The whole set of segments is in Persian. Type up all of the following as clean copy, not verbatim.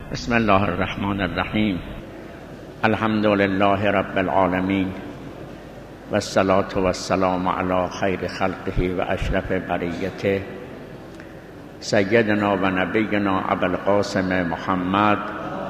بسم الله الرحمن الرحیم. الحمد لله رب العالمین و الصلاة و السلام علی خیر خلقه و اشرف بریته سیدنا و نبینا ابوالقاسم محمد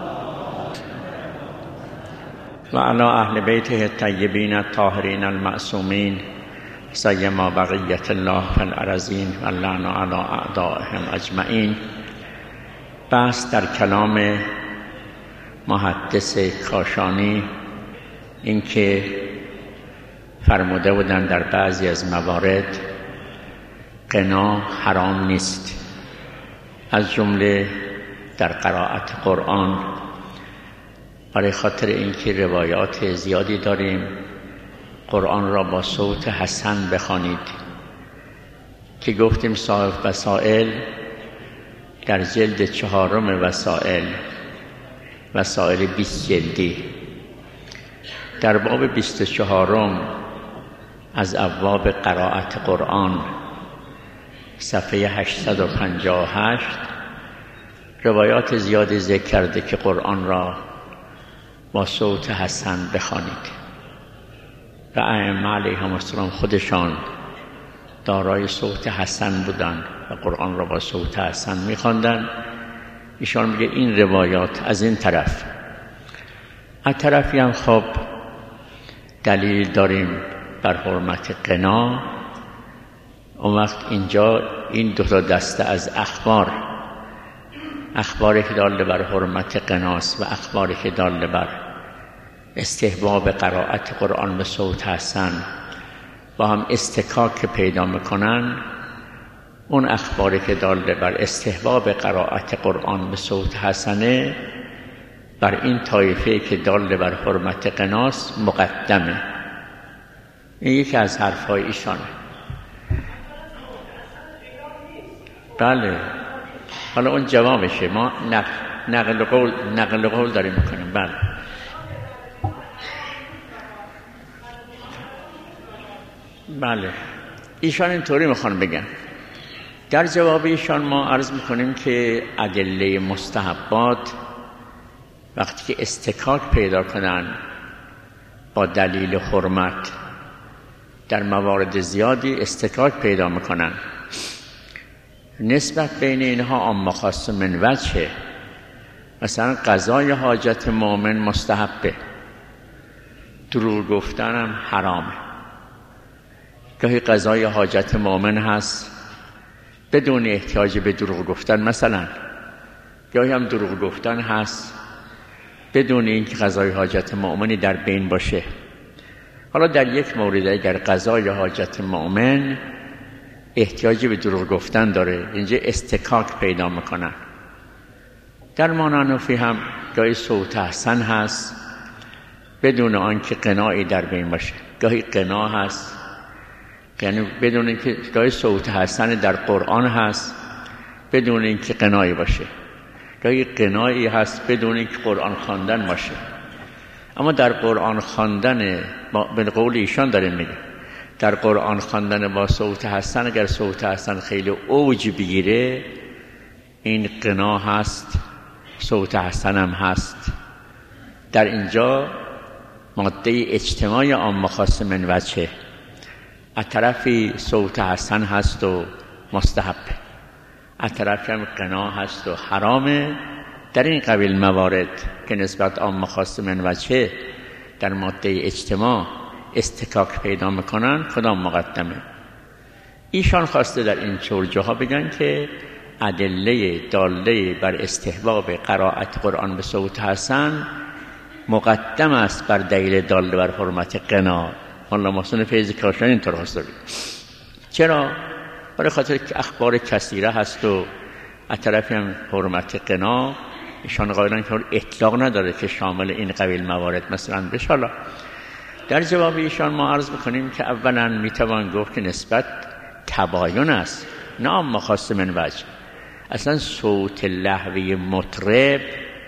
و علی اهل بیته الطیبین الطاهرین المعصومین سیما بقیة الله فی الارضین و اللعن علی اعدائهم اجمعین. بحث در کلام محدث کاشانی این که فرموده بودن در بعضی از موارد غنا حرام نیست، از جمله در قرائت قرآن، برای خاطر اینکه روایات زیادی داریم قرآن را با صوت حسن بخوانید که گفتیم صاحب وسائل در جلد 4 وسائل 20 جلدی در باب 24 از ابواب قرائت قرآن صفحه 858 روایات زیادی ذکر کرده که قرآن را با صوت حسن بخوانید و ائمه علیهم السلام خودشان دارای صوت حسن بودند و قرآن را با صوت حسن می‌خواندند. ایشان میگه این روایات از این طرف، از طرفی هم خب دلیل داریم بر حرمت غنا. اون وقت اینجا این دو تا دسته از اخباری که داله بر حرمت غناست و اخباری که داله بر استحباب قرائت قرآن به صوت حسن با هم استکاک پیدا میکنن. اون اخباری که داله بر استحباب قرائت قرآن به صوت حسنه بر این طایفه که داله بر حرمت غناست مقدمه. این یکی از حرفهای ایشانه. بله، حالا اون جوابشه. ما نقل قول داریم میکنیم. بله بله، ایشان اینطوری میخوان بگن. در جواب ایشان ما عرض میکنیم که ادله مستحبات وقتی که استکاک پیدا کنن با دلیل حرمت در موارد زیادی استکاک پیدا میکنن، نسبت بین اینها عام خاص من وجهه. مثلا قضای حاجت مؤمن مستحبه، دروغ گفتن هم حرامه. گاهی قضای حاجت مؤمن هست بدون احتیاج به دروغ گفتن، مثلا گاهی هم دروغ گفتن هست بدون اینکه قضای حاجت مؤمنی در بین باشه. حالا در یک مورد اگر قضای حاجت مؤمن احتیاجی به دروغ گفتن داره، اینجا استکاک پیدا میکنن. در مانعنفی هم گاهی صوت حسن هست بدون آنکه غنایی در بین باشه. گاهی غنا هست، یعنی بدون اینکه گاهی صوت حسن در قرآن هست بدون اینکه غنایی باشه، گاهی غنایی هست بدون اینکه قرآن خواندن باشه. اما در قرآن خواندن به قول ایشان داره میگه، در قرآن خواندن با صوت حسن اگر صوت حسن خیلی اوج بگیره این غنا هست، صوت حسن هم هست. در اینجا ماده اجتماعی عام خاص من وجهه، از طرفی صوت حسن هست و مستحب، از طرفی هم غنا هست و حرامه. در این قبیل موارد که نسبت عام خاص من وجهه در ماده اجتماع استکاک پیدا میکنن کدام مقدمه؟ ایشان خواسته در این چرجه بگن که ادله داله بر استحباب قرائت قرآن به صوت حسن مقدم است بر دلیل داله بر حرمت غنا. مولانا محسن فیض کاشانی اینطور خواسته بگن. چرا؟ برای خاطر که اخبار کثیره هست و از طرفی هم حرمت غنا ایشان قائلن که اطلاق نداره که شامل این قبیل موارد مثلا بشه. حالا در جواب ایشان ما عرض میکنیم که اولا میتوان گفت که نسبت تباین است، نه عام خاص من وجه. اصلا صوت لهوی مطرب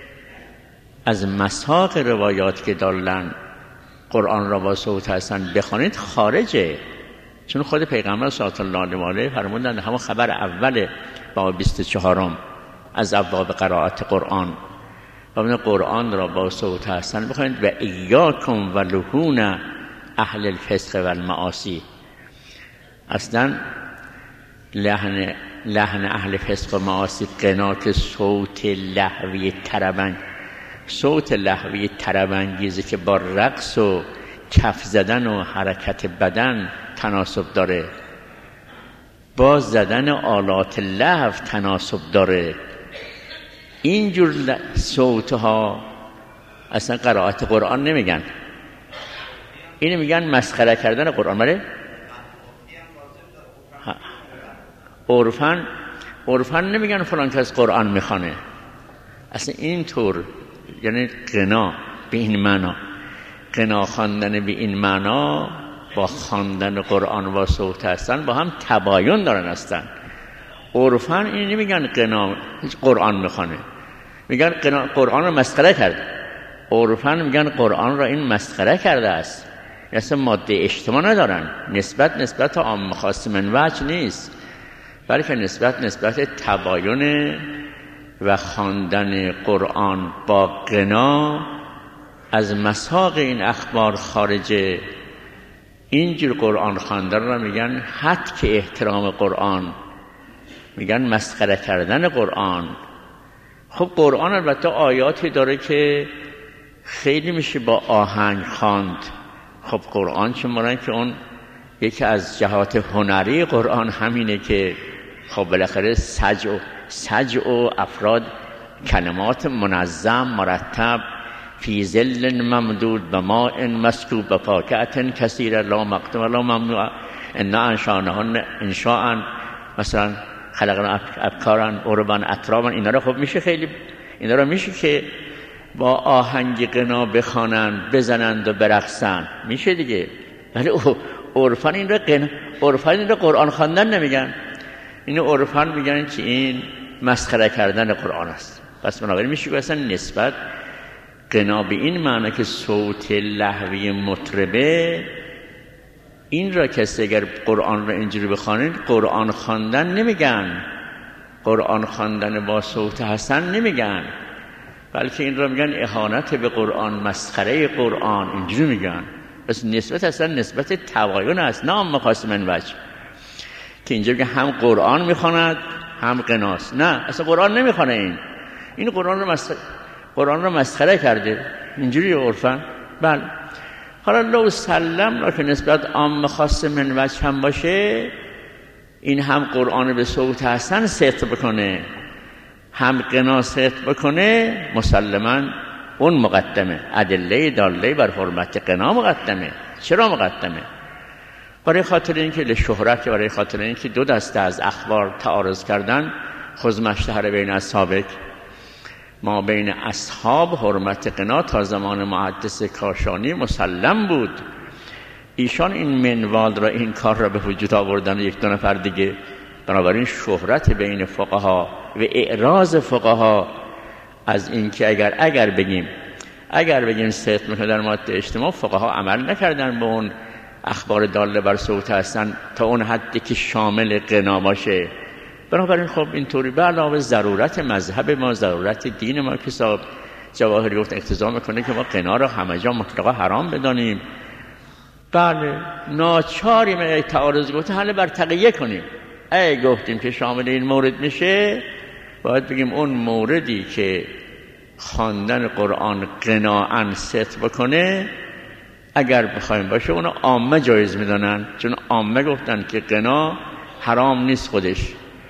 از مساق روایات که دارن قرآن را با صوت حسن بخوانید خارجه، چون خود پیغمبر صلی الله علیه و آله فرمودند همون خبر اول باب 24 از ابواب قرائت قرآن خب قرآن را با صوت حسن بخونید. و ایاکم و لحون اهل الفسق و المعاصی. اصلا لحن اهل فسق و معاصی قنات صوت لهوی طربنگ، صوت لهوی طربانگیزی که با رقص و کف زدن و حرکت بدن تناسب داره، با زدن آلات لهو تناسب داره. اینجور صوتها اصلا قرائت قرآن نمیگن، اینو میگن مسخره کردن قرآن. بله عرفاً نمیگن فلان کس قرآن میخوانه، اصلا اینطور. یعنی غنا به این معنا، غنا خواندن به این معنا با خواندن قرآن و صوت هستن با هم تباین دارن هستن. عرفاً این نمیگن غنا قرآن میخوانه، میگن غنا قرآن رو مسخره کرده. عرفاً میگن قرآن را این مسخره کرده است. اصلا ماده اجتماع ندارن، نسبت عام خاص من وجه نیست، بلکه نسبت تباین و خواندن قرآن با غنا از مساق این اخبار خارجه. اینجور قرآن خواندن را میگن حد که احترام قرآن، میگن مسخره کردن قرآن. خب قرآن البته آیاتی داره که خیلی میشه با آهنگ خواند. خب قرآن چه مورن که اون یکی از جهات هنری قرآن همینه که خب بالاخره سجع و افراد کلمات منظم مرتب فی ظل ممدود و ماء مسکوب و فاکهة کثیره لا مقطوعة لا ممنوعة انا انشأناهن انشاء مثلا خلقنا ابکارا عربا اترابا. اینا رو خب میشه خیلی، اینا رو میشه که با آهنگ غنا بخوانن بزنند و برقصن، میشه دیگه. ولی عرفاً این رو قرآن خواندن نمیگن، اینو عرفاً میگن که این مسخره کردن قرآن است. پس بنابراین میشه که اصلا نسبت غنا به این معنی که صوت لهوی مطربه، این را کسی اگر قرآن را اینجوری بخوانید قرآن خواندن نمیگن، قرآن خواندن با صوت حسن نمیگن، بلکه این را میگن اهانت به قرآن، مسخره قرآن، اینجوری میگن. پس نسبت اصلا نسبت تباین است، نه مقاس من وجه که اینجا میگه هم قرآن میخواند هم غناست. نه اصلا قرآن نمیخوانه، این قرآن رو مسخره کرده، اینجوری عرفاً. بله حالا لو سلم را که نسبت عام خاص من وجه هم باشه، این هم قرآن به صوت حسن صدق بکنه هم غنا صدق بکنه، مسلماً اون مقدمه، ادله داله بر حرمت غنا مقدمه. چرا مقدمه؟ برای خاطر اینکه لشهرت، برای خاطر اینکه دو دسته از اخبار تعارض کردن. خذ ما اشتهر بین اصحابک، ما بین اصحاب حرمت غنا تا زمان محدث کاشانی مسلم بود. ایشان این منوال را، این کار را به وجود آوردن و یک دو نفر دیگه. بنابراین شهرت بین فقها و اعراض فقها از اینکه اگر بگیم صدق میکنه در ماده اجتماع، فقها عمل نکردن به اون اخبار داله بر صوت هستن تا اون حدی که شامل غنا باشه. بنابراین خب اینطوری به علاوه ضرورت مذهب ما، ضرورت دین ما که صاحب جواهری گفت اقتضا میکنه که ما غنا را همه جا مطلقا حرام بدانیم. بله ناچاریم اگه تعارض گفته حل بر تقیه کنیم. اگه گفتیم که شامل این مورد میشه، باید بگیم اون موردی که خواندن قرآن غناءً صدق بکنه اگر بخوایم باشه اونو عامه جایز میدانن، چون عامه گفتن که غنا حرام نیست، خودش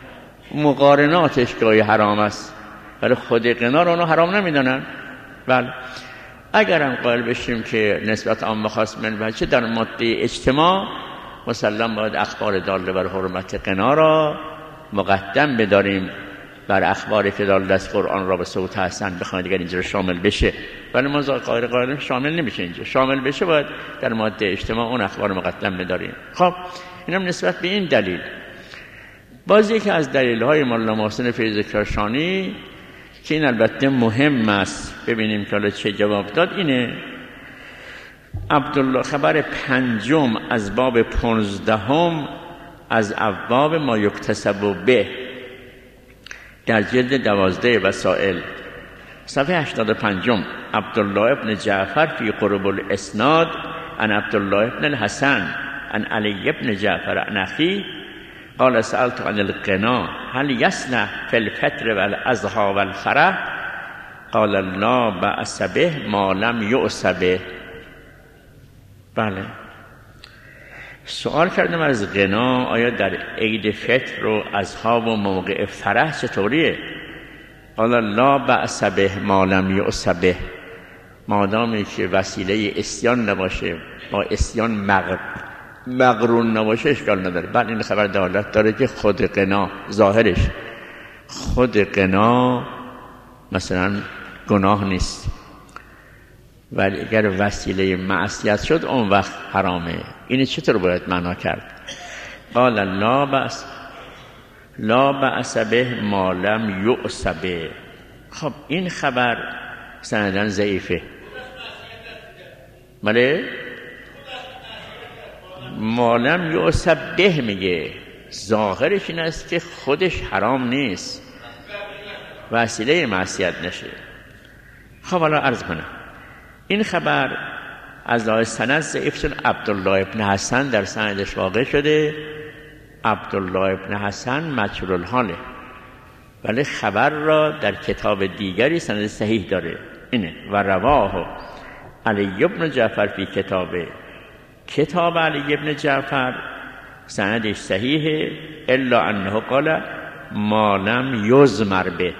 مقارناتش گاهی حرام است، ولی خود غنا رو اونو حرام نمیدانن. بله اگر هم قائل بشیم که نسبت عام خاص من بچه در ماده اجتماع، مسلم باید اخبار داله بر حرمت غنا را مقدم بداریم بر اخباری که داله از قرآن را به صوت حسن بخواید اگر اینجا شامل بشه. ولی ما قائل شامل نمیشه، اینجا شامل بشه باید در ماده اجتماع اون اخبار مقدم بداریم. خب اینم نسبت به این دلیل. باز یکی از دلیل‌های مولانا محسن فیض کاشانی که این البته مهم است، ببینیم که حالا چه جواب داد، اینه عبدالله خبر پنجم از باب 15 از ابواب ما یکتسب به در جلد 12 وسائل صفحه 85 عبدالله ابن جعفر فی قرب الاسناد عن عبدالله ابن الحسن عن علی ابن جعفر عن اخی قال سألت عن الغنا هل يصنع في الفطر والاضحى والفرح قال لا بأس به ما لم یؤس به. بله، سوال کردم از غنا آیا در عید فطر و اضحی و موقع فرح چطوریه؟ قال لا بأس به ما لم یؤس به، مادامی که وسیله عصیان نباشه، با عصیان مقرون نباشه اشکال نداره. بعد این خبر دلالت داره که خود غنا، ظاهرش خود غنا مثلا گناه نیست، ولی اگر وسیله معصیت شد اون وقت حرامه. این چطور باید معنا کرد؟ قال لا بأس به ما لم یؤس به. خب این خبر سندن ضعیفه. بله، ما لم یؤس به میگه، ظاهرش این است که خودش حرام نیست، وسیله معصیت نشه. خب حالا عرض کنم این خبر از لحاظ سند ضعیف چون عبدالله ابن حسن در سندش واقع شده. عبدالله ابن حسن مجهول الحاله، ولی خبر را در کتاب دیگری سند صحیح داره. اینه و رواه علی ابن جعفر فی کتابه، کتاب علی ابن جعفر سندش صحیحه الا انه قال ما لم یضمر به.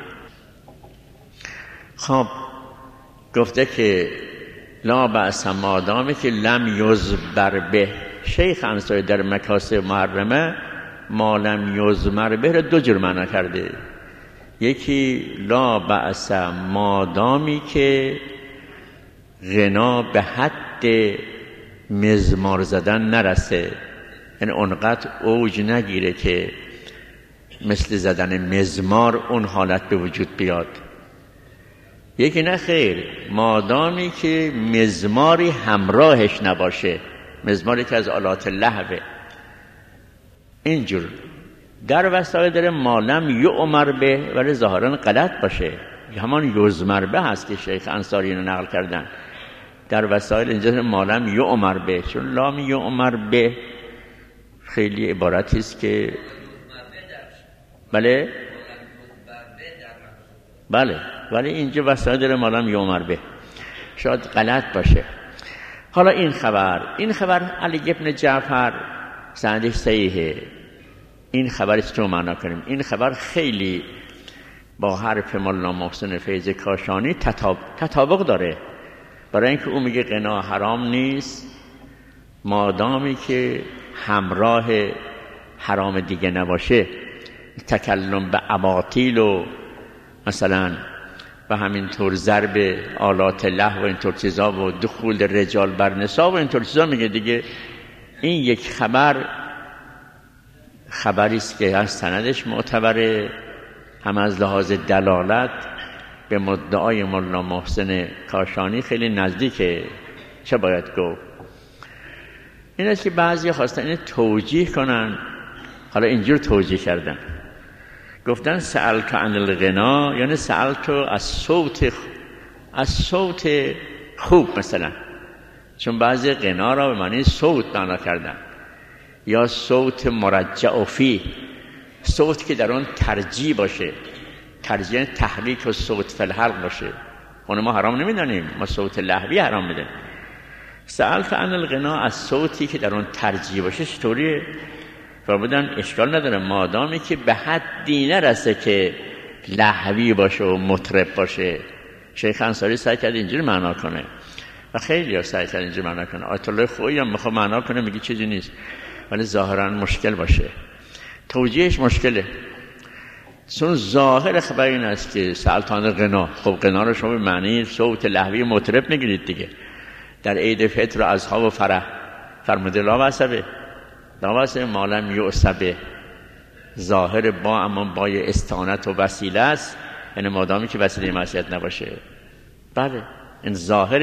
خب گفته که لا بأس مادامی که لم یضمر به. شیخ انصاری در مکاسب محرمه ما لم یضمر به را دو جور معنا کرده. یکی لا بأس مادامی که غنا به حد مزمار زدن نرسه، یعنی اونقدر اوج نگیره که مثل زدن مزمار اون حالت به وجود بیاد. یکی نه خیر، مادامی که مزماری همراهش نباشه، مزماری که از آلات لهوه. اینجور در وسائل داره ما لم یؤمر به، ولی ظاهرا غلط باشه، همان یضمر به هست که شیخ انصاری اینو نقل کردن. در وسائل اینجا ما لم یؤمر به، چون لام یؤمر به خیلی عبارتی است که بله ولی اینجا وسائل داره ما لم یؤمر به، شاید غلط باشه. حالا این خبر علی ابن جعفر سندش صحیحه. این خبر چطور معنا کنیم؟ این خبر خیلی با حرف مولانا محسن فیض کاشانی تطابق داره، برای اینکه او میگه غنا حرام نیست مادامی که همراه حرام دیگه نباشه. تکلم به اباطیل و مثلا و همینطور ضرب آلات لهو و اینطور چیزا و دخول رجال بر نساء و اینطور چیزا میگه دیگه. این یک خبری است که از سندش معتبره، هم از لحاظ دلالت به مدعای مولانا محسن کاشانی خیلی نزدیکه. چه باید گفت؟ این است که بعضی خواستن اینو توجیه کنن. حالا اینجور توجیه کردن، گفتن سألت عن الغنا، یعنی سألت از صوت خوب مثلا، چون بعضی غنا را به معنی صوت معنا کردن، یا صوت مرجع فی، صوت که در آن ترجیع باشه، ترجیع تحریک و صوت فی الحلق باشه. اون ما حرام نمیدانیم، ما صوت لهوی حرام میدونیم. سألت عن الغنا از صوتی که در آن ترجیع باشه چطوریه؟ فرمودن اشکال نداره مادامی که به حدی نرسه که لهوی باشه و مطرب باشه. شیخ انصاری سعی کرد اینجوری معنا کنه و خیلی ها سعی کرد اینجوری معنا کنه. آیت الله خویی هم میخواد معنا کنه میگه چیزی نیست، ولی ظاهرا مشکل باشه، توجیهش مشکله. چون ظاهر خبر این است که سألت عن الغنا، خب غنا رو شما به معنی صوت لهوی مطرب میگیرید دیگه. در عید فطر و اضحی و فرح فرموده لا بأس به، لا بأس ما لم یؤس به. ظاهر با اما با استعانت و وسیله است، یعنی مادامی که وسیله معصیت نباشه. بله این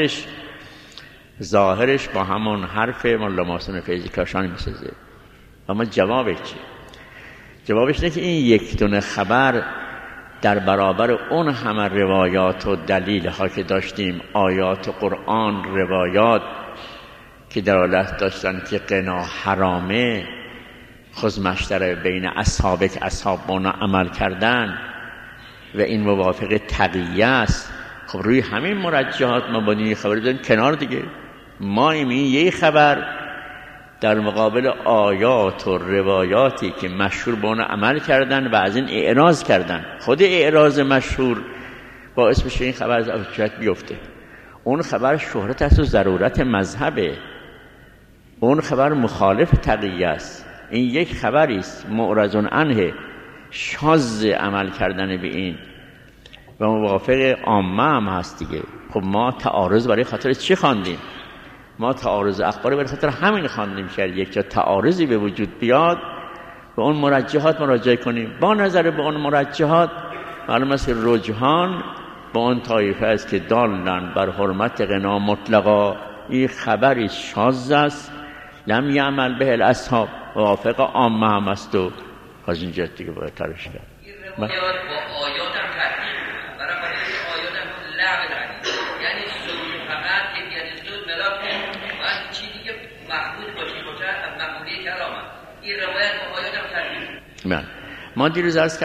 ظاهرش با همون حرف مولانا محسن فیض کاشانی میسازه. اما جوابش چی؟ جوابش اینه که این یک دونه خبر در برابر اون همه روایات و دلیل ها که داشتیم، آیات قرآن، روایات که دلالت داشتن که غنا حرامه، خذ مشتره بین اصحابه که اصحاب بانا عمل کردن و این موافق تقیه است. خب روی همین مرجحات ما باید این خبر بزنیم کنار دیگه. ما این یه خبر در مقابل آیات و روایاتی که مشهور با اون عمل کردن و از این اعراض کردن. خود اعراض مشهور باعث بشه این خبر از حجت بیفته. اون خبر شهرت است و ضرورت مذهبه، اون خبر مخالف تقیه است. این یک خبری است معرض عنه، شاذ عمل کردن به این و موافق عامه هم هست دیگه. خب ما تعارض برای خاطر چی خواندیم؟ ما تعارض اخبار برای خاطر همین خواندیم که یک جا تعارضی به وجود بیاد به اون مرجحات مراجعه کنیم. با نظر به اون مرجحات معلوم است که رجحان با اون طایفه است که دالن بر حرمت غنا مطلقا، این خبری شاذ است، لم یعمل به الاصحاب، موافق عامه هم است و از این جهت دیگه باید ترش کرد. با آیات هم تحقیق برای آیات هم لغو یعنی سرود فقط یعنی سرود ملاک و چیزی که محمود باشه از محمودی کلام این روایت با آیات هم تحقیق. ما دیروز عرض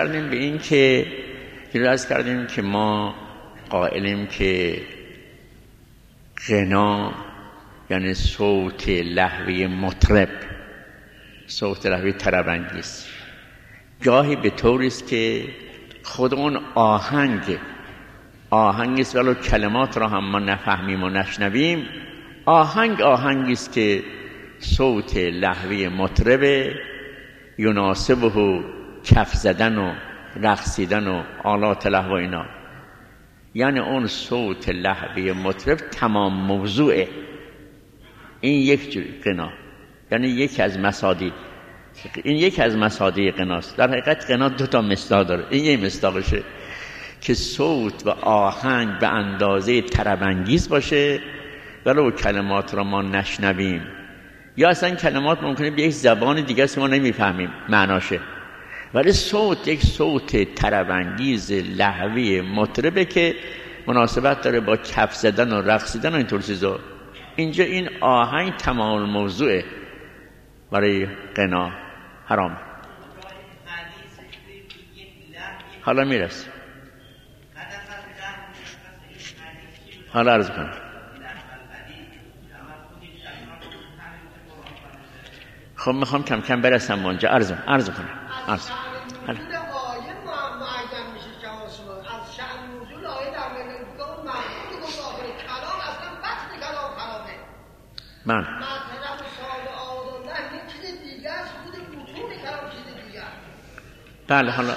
کردیم که ما قائلیم که غنا یعنی صوت لهوی مطرب، صوت لهوی طرب‌انگیز، گاهی به طوری است که خود اون آهنگ است ولو کلمات را هم ما نفهمیم و نشنویم. آهنگی است که صوت لهوی مطرب یناسبه کف زدن و رقصیدن و آلات لهو اینا، یعنی اون صوت لهوی مطرب تمام موضوعه. این یک جور غنا، یعنی یکی از مصادیق غناست. در حقیقت غنا دو تا مصداق داره، این یک مصداقشه که صوت و آهنگ به اندازه طرب‌انگیز باشه ولو کلمات را ما نشنویم، یا اصلا کلمات ممکنه به یک زبان دیگه است ما نمیفهمیم معناشه، ولی صوت یک صوت طرب‌انگیز لهوی مطربه که مناسبت داره با کف زدن و رقصیدن و اینطور چیزا. اینجا این آهنگ تمام موضوعه برای غنا حرام. حالا میرسه، حالا عرض کنم. خب میخوام کم کم برسم اونجا عرض کنم. من بله حالا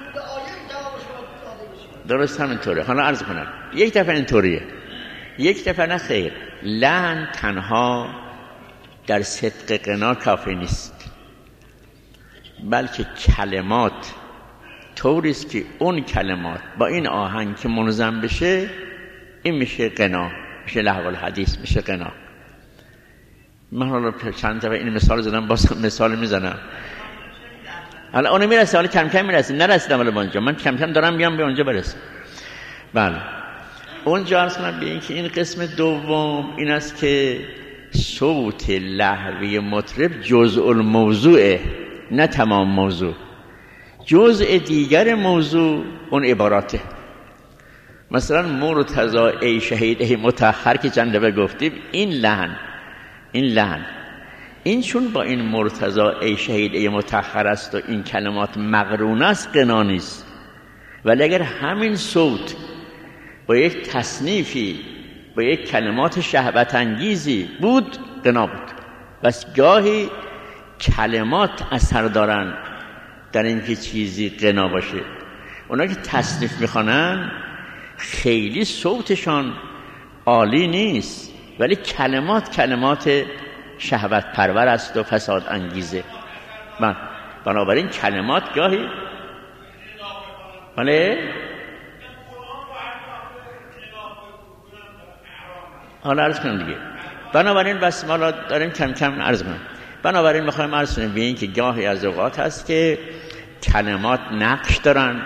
درست همینطوره. حالا عرض کنم یک دفعه اینطوریه، یک دفعه نه خیر. لحن تنها در صدق غنا کافی نیست، بلکه کلمات طوری است که اون کلمات با این آهنگ که منظم بشه این میشه غنا، میشه لهو الحدیث، میشه غنا. من حالا چند دفعه این مثال زدم، باز مثال میزنم. حالا اون میرسه، حالا کم کم میرسه، نرسیدم ولی اونجا من کم کم دارم بیام به اونجا برسم. بله اونجا عرض کنم به این که این قسم دوم این است که صوت لهوی مطرب جزء الموضوعه، نه تمام موضوع. جزء دیگر موضوع اون عباراته. مثلا مرتضی ای شهید ای مطهر که چند دفعه گفتیم، این لحن این چون با این مرتضی ای شهید ای مطهر است و این کلمات مقرون است غنا نیست. ولی اگر همین صوت با یک تصنیفی با یک کلمات شهوت انگیزی بود غنا بود. بس گاهی کلمات اثر دارن در اینکه چیزی غنا باشه. اونا که تصنیف میخوانن خیلی صوتشان عالی نیست، ولی کلمات شهوت پرور است و فساد انگیزه. بنابراین کلمات گاهی حالا عرض کنم دیگه. بنابراین بس ما داریم کم کم عرض کنم. بنابراین میخوایم عرض کنیم به این که گاهی از اوقات هست که کلمات نقش دارن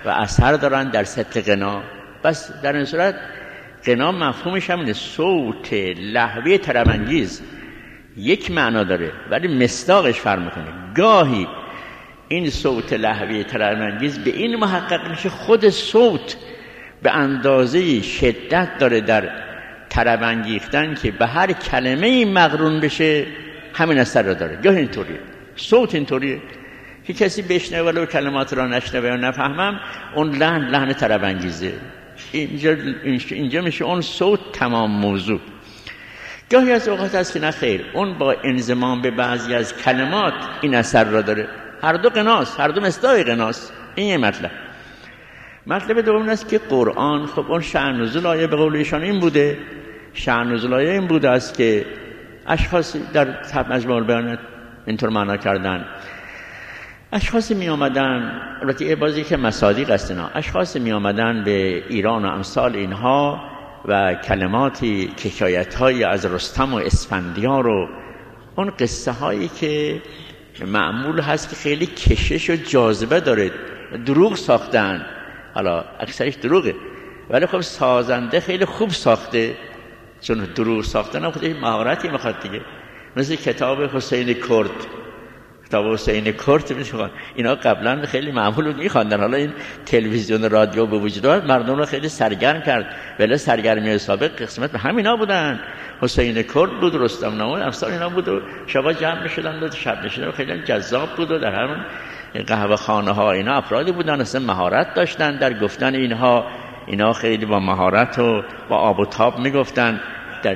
و اثر دارن در سطح غنا. بس در این صورت غنا مفهومش همینه، صوت لهوی طرب‌انگیز یک معنا داره ولی مصداقش فرق میکنه. گاهی این صوت لهوی طرب‌انگیز به این محقق میشه خود صوت به اندازه شدت داره در طرب انگیختن که به هر کلمه مقرون بشه همین اثر رو داره. گاهی اینطوریه، صوت اینطوریه که کسی بشنوه ولو کلمات را نشنوه یا نفهمم، اون لحن طرب انگیزه. اینجا میشه اون صوت تمام موضوع. گاهی از اوقات هست که نه خیر، اون با انضمام به بعضی از کلمات این اثر را داره. هر دو قناست، هر دو مصداق قناست. این یه مطلب دوم است که قرآن، خب اون شأن نزول آیه به قول ایشان این بوده، شأن نزول آیه این بوده است که اشخاص در مجموع البیان اینطور معنا کردن، اشخاصی می آمدن، البته بازی که مصادیق است اینا، اشخاصی می آمدن به ایران و امثال اینها و کلماتی حکایت‌هایی از رستم و اسفندیار و اون قصه هایی که معمول هست که خیلی کشش و جاذبه داره، دروغ ساختن، حالا اکثرش دروغه ولی خب سازنده خیلی خوب ساخته، چون دروغ ساختن هم خودش مهارتی میخواد دیگه. مثل کتاب حسین کرد، کتاب حسین کرد میخوان، اینا قبلا خیلی معمول بود میخواندن، حالا این تلویزیون رادیو به وجود آمد مردم رو خیلی سرگرم کرد، ولی سرگرمی سابق قسمت به همینا بودن، حسین کرد بود، رستم نامه امثال اینا بود و شبا جمع میشدن و شب میشدن و خیلی جذاب بود و در همون قهوه خانه ها اینا افرادی بودن اصلا مهارت داشتن در گفتن اینا خیلی با مهارت و با آب و تاب میگفتن. در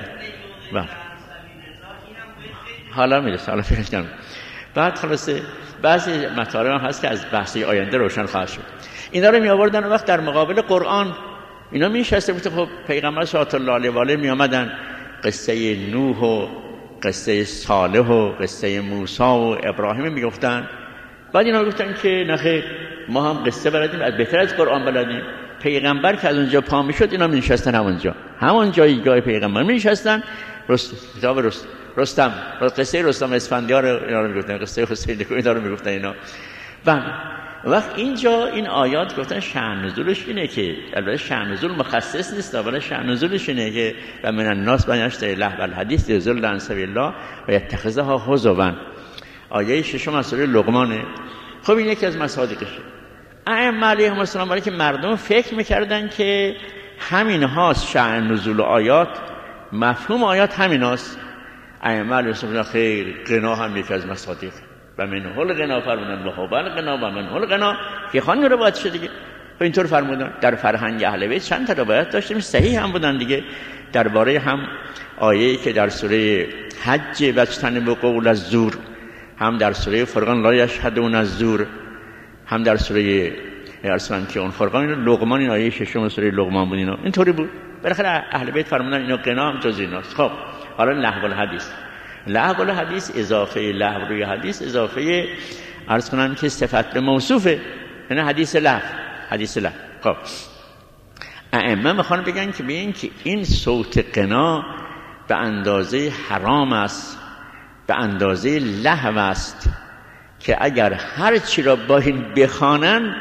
حالا میرسه، حالا فکر کنم بعد خلاصه بعضی مطالب هم هست که از بحثی آینده روشن خواهد شد. اینا رو می آوردن و وقت در مقابل قرآن اینا میشسته بود. خب پیغمبر صلی الله علیه و آله می آمدن قصه نوح و قصه صالح و قصه موسی و ابراهیم میگفتن، بعد اینا گفتن که نخیر ما هم قصه بلدیم، از بهتر از قرآن بلدیم. پیغمبر که از اونجا پا میشد اینا می نشستن همون جایگاه پیغمبر می نشستن. کتاب رستم، قصه رستم اسفندیار اینا رو میگفتن، قصه حسین اینا رو میگفتن اینا. وقت اینجا این آیات گفتن شأن نزولش اینه که البته شأن نزول مخصص نیست، ولی شأن نزولش اینه که و من الناس من یشتری لهو الحدیث لیضل عن سبیل الله و یتخذها هزوا. آیه 6 از سوره لقمانه. خب این یکی از مصادیقشه. ائمه علیهم السلام برای که مردم فکر میکردن که همین هاست شأن نزول آیات، مفهوم آیات همین هاست. ائمه علیهم السلام خیر غنا هم یکی از مصادیق و من هول غنا فرمودن و هوبل غنا و من هول غنا که خانم رو باید شد دیگه. و اینطور فرمودن. در فرهنگ اهل بیت چند تا روایت داشتیم صحیح هم بودن دیگه، درباره هم آیه‌ای که در سوره حج واجتنبوا قول الزور، هم در سوره فرقان لا یشهدون الزور، هم در سوره ارسلان که اون فرقان لقمان، این آیه 6 سوره لقمان بود. اینا اینطوری بود. بالاخره اهل بیت فرمودن اینا غنا هم جز ایناست. خب حالا لهو الحدیث، لهو الحدیث اضافه لهو روی حدیث اضافه عرض کنم که صفت به موصوفه، یعنی حدیث لهو. خب ائمه میخوان بگن که ببین که این صوت غنا به اندازه حرام است، به اندازه لهو است که اگر هر چی را با این بخوانن،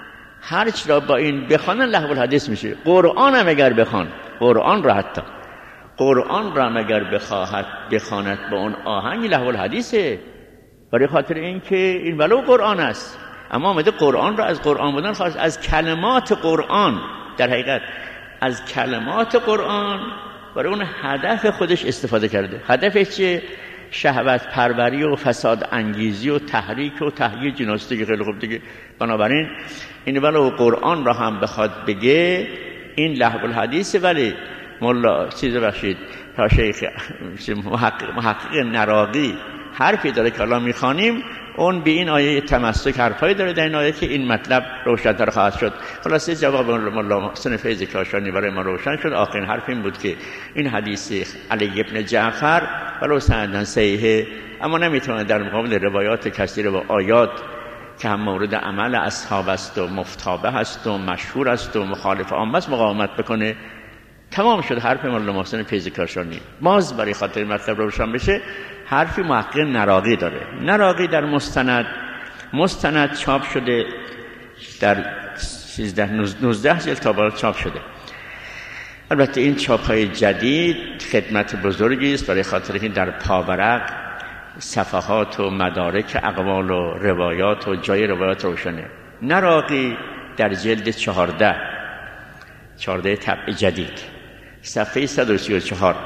لهو الحدیث میشه. قرآن هم اگر بخوان، قرآن را اگر بخواند با اون آهنگ لهو الحدیثه، برای خاطر این که این ولو قرآن است اما آمده قرآن را از قرآن بودن خواست، از کلمات قرآن، در حقیقت از کلمات قرآن برای اون هدف خودش استفاده کرده. هدفش چیه؟ شهوت پروری و فساد انگیزی و تحریک و تهییج ایناست دیگه. خیلی خوب دیگه. بنابراین این ولو قرآن را هم بخواد بگه این لهو الحدیث، ولی مولا چیز بخشید تا شیخ محقق نراقی حرفی داره که الان میخوانیم، اون به این آیه تمسک حرفایی داره در این آیه که این مطلب روشن‌تر خواهد شد. خلاصه جواب مولا محسن فیض کاشانی برای ما روشن شد. آخرین حرف این بود که این حدیث علی ابن جعفر ولو سندن صحیحه، اما نمیتونه در مقابل روایات کثیره و آیات که هم مورد عمل اصحاب است و مفتابه است و مشهور است و مخالف عامه است مقاومت بکنه. تمام شد حرف مولا محسن فیض کاشانی. باز برای خاطر مطلب روشن بشه حرفی محقق نراقی داره. نراقی در مستند چاپ شده در 19 جلد تا چاپ شده. البته این چاپ‌های جدید خدمت بزرگی است برای خاطر که در پاورق صفحات و مدارک اقوال و روایات و جای روایات روشنه. نراقی در جلد 14 طبع جدید صفحه 134.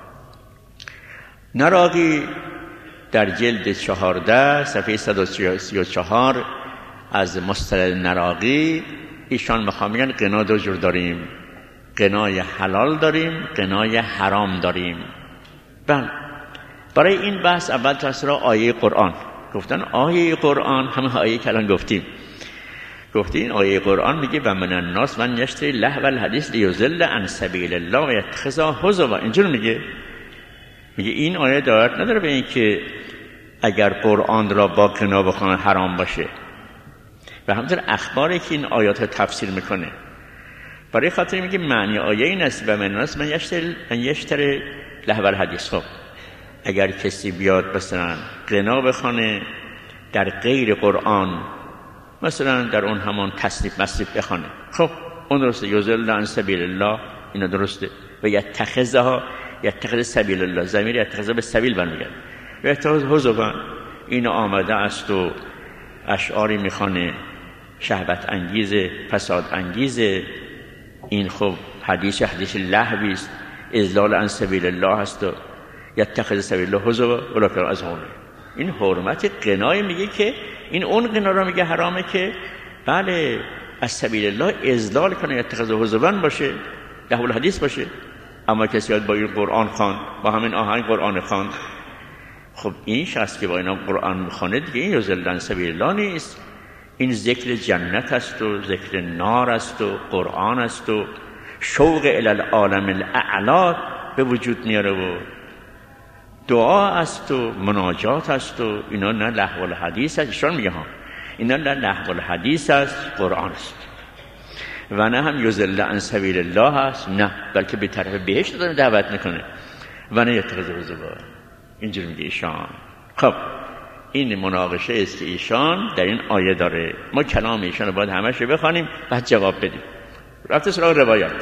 نراقی در جلد 14 صفحه 134 از مصطلح نراقی ایشان میگن قنا دو جور داریم، قنای حلال داریم، قنای حرام داریم. بله، برای این بحث اول تفسیر آیه قرآن گفتن. آیه قرآن همه آیه که الان گفتیم این آیه قرآن میگه و من الناس من یشتری لهو الحدیث لیضل عن سبیل الله و یتخذها هزوا. اینجور میگه این آیه دعوت نداره به این که اگر قرآن را با قنا بخونه حرام باشه، و همینطور اخباری که این آیات تفسیر میکنه. برای خاطر میگه معنی آیه این است و من الناس من یشتری لهو الحدیث. خب اگر کسی بیاد مثلا قنا بخونه در غیر قرآن، مثلا در اون همان تصنیف مصنف بخونه، خب اون درسته. یضل عن سبیل الله، اینا درسته. و یتخذها سبیل الله، ضمیر یتخذها به سبیل برمیگرده. و یتخذ هزوا، این آمده است و اشعاری میخونه شهوت انگیز، فساد انگیز. این خب حدیث لهوی است، اضلال عن سبیل الله است و یتخذ سبیل الله هزوا ولکن از هون. این حرمت قنای میگه که این اون قنا را میگه حرامه که بله از سبیل الله اضلال کنه، یتخذ هزوا باشه، لهو الحدیث باشه. اما کسی با این قرآن خواند، با همین آهنگ قرآن خواند، خب این شخص که با اینا قرآن میخونه دیگه این یضل عن سبیل الله نیست. این ذکر جنت است و ذکر نار است و قرآن است و شوق الی العالم الاعلی به وجود میاره و دعا است و مناجات است و اینا نه لهو الحدیث است. ایشان میگه ها اینا نه لهو الحدیث است، قرآن است. و نه هم یضل عن سبیل الله است، نه، بلکه به طرف بهشت داره دعوت میکنه. و نه یتخذ هزوا، اینجوری میگه ایشان. خب این مناقشه است که ایشان در این آیه داره. ما کلام ایشان رو باید همش رو بخوانیم بعد جواب بدیم. رفته سراغ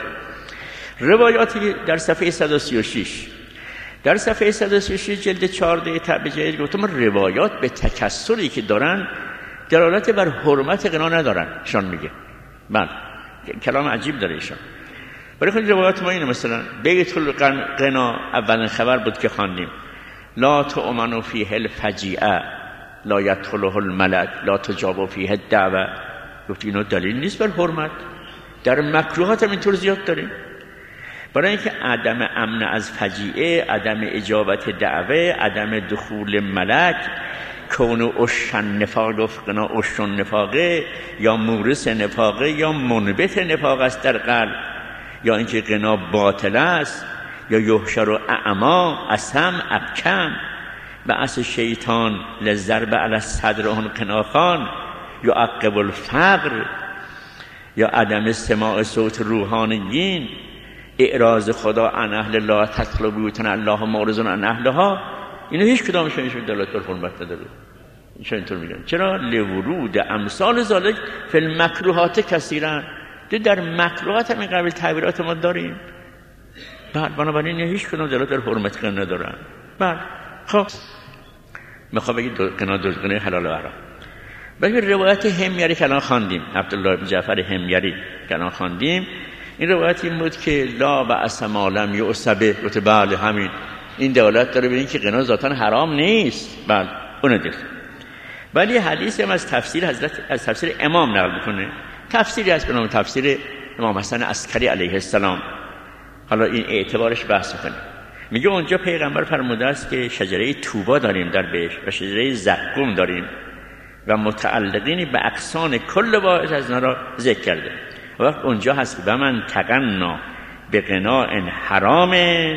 روایاتی در صفحه 136 در صفحه 136 جلد 14 طبع جدید گفتم روایات به تکثری که دارن دلالت بر حرمت قنا ندارن. ایشان میگه بله، کلام عجیب داره ایشان. برای خود روایات ما اینه، مثلا بیت القنا اولین خبر بود که خواندیم لا تؤمن فیه الفجیعه لا یدخله الملک لا تجاب فیه الدعوه. گفت اینو دلیل نیست بر حرمت. در مکروهات هم اینطور زیاد داریم. برای اینکه عدم امن از فجیعه، عدم اجابت دعوه، عدم دخول ملک، کون اشن نفاق گفتنا اشن نفاقه یا مورث نفاقه یا منبت نفاق است در قلب، یا اینکه قنا باطل است، یا یحشر اعما اسم ابکم و اس شیطان للضرب علی الصدر اون قناخان، یا عقب الفقر، یا عدم استماع صوت روحانیین، اعراض خدا عن اهل الله تطلب بیوتنا الله معرضون عن اهلها. اینا هیچ کدامش نمیشه دلالت بر حرمت نداره. ایشون اینطور میگن چرا لورود امثال ذالک فی المکروهات کثیرا. در مکروهات هم این قبیل تعبیرات ما داریم. بعد بنابراین هیچ کدام دلالت بر حرمت قنا ندارن. بعد خب میخوام بگید قنا دو قنا حلال و حرام. بلکه روایت همگری که الان خواندیم، عبدالله بن جعفر همگری که الان خواندیم، این روایت این بود که لا بأس ما لم یعصبه. گفت بله همین، این دلالت داره به این که قنا ذاتاً حرام نیست. بله اون دید. ولی حدیث هم از تفسیر امام نقل میکنه. تفسیری هست به نام تفسیر امام حسن عسکری علیه السلام. حالا این اعتبارش بحث کنه. میگه اونجا پیغمبر فرموده است که شجره توبا داریم در بهشت و شجره زقوم داریم و متعلقین به اقسان کل واحد از اینا را ذکر کرده. وقت اونجا هست و من تقنا به قناء حرام،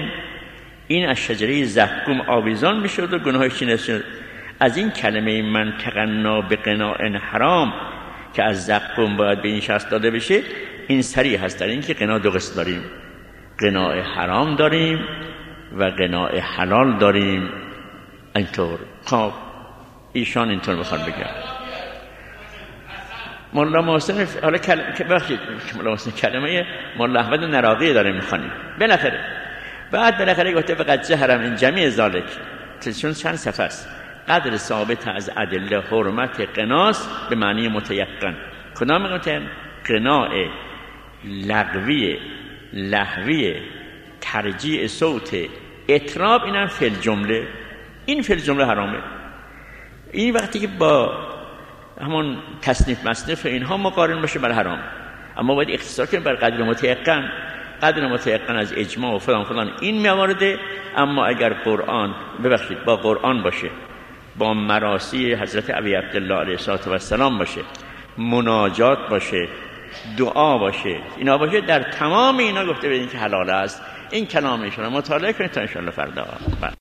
این از شجره زقوم آویزان میشد و گناهش چی نشد. از این کلمه من تقنا به قناء حرام که از زقوم باید به این شخص داده بشه، این صریح هست در این که قنا دو قسم داریم، قناء حرام داریم و قناء حلال داریم. اینطور خب ایشان اینطور میخوان بگن. مولا محسن حالا مولا محسن کلمه مولا احمد نراقی داره میخوانیم بالاخره گفته فقط جهرم این جمیع ذالک، چون چند صفحه است. قدر ثابت از ادله حرمت قناس به معنی متیقن. کدام قطعه؟ قناع لغوی، لهوی، ترجیع صوت، اطراب، اینم فی الجمله، این فی الجمله حرامه. این وقتی که با همون تصنیف مصنف اینها مقارن باشه بر حرام. اما باید اختصار کنیم بر قدر متیقن. قدر متیقن از اجماع و فلان این موارده. اما اگر قرآن با قرآن باشه، با مراسی حضرت ابی عبدالله علیه السلام باشه، مناجات باشه، دعا باشه، اینا باشه، در تمام اینا گفته بدین که حلال است. این کلام ایشون مطالعه کنید تا ان شاء الله فردا